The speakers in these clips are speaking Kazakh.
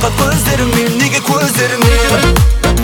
қарақат көздеріңмен, неге көздеріңмен?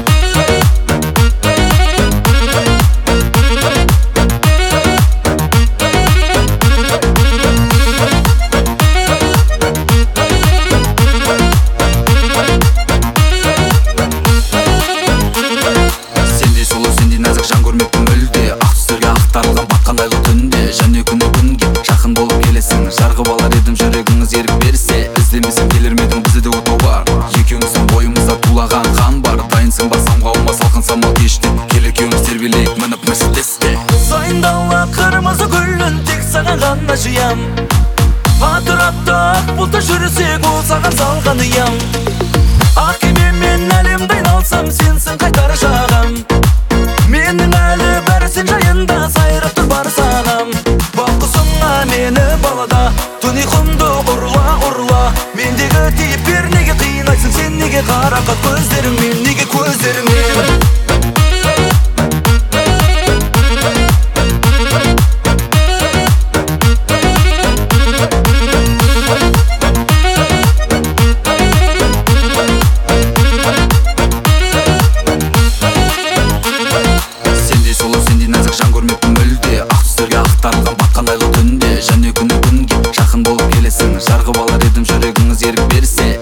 жан көрмеппін мүлде, ақ түстерге ақтарылған батқан айлы түнде. Және күні күнге жақын болып келесің, жарғып алар едім жүрегіңіз ерік берсе. Іздемесем келер ме едің, бізде де отау бар, екеуміздің бойымызда тулаған қан бар. Дайынсың ба самға аума салқын самал кеште, кел екеуміз тербелейік мініп мерседесте. Сайындала қырмызы гүлін тек саған ғана жиям, атырапта ақ бұлтта жүрсек ол саған салған ұям. Ақ кемемен әлемді айналсам сенсің қайтар жағам, менің әлі бәрі сен жайында сайрап тұр бар сағам. Баққысыңа мені балада түн ұйқымды ұрла, мендегі тиіп бер, неге қинайсың сен, неге қарақат көздеріңмен, неге көздеріңмен? жан көрмеппін мүлде, ақ түстерге ақтарылған батқан айлы түнде. Және күні күнге жақын болып келесің, жарғып алар едім жүрегіңіз ерік берсе.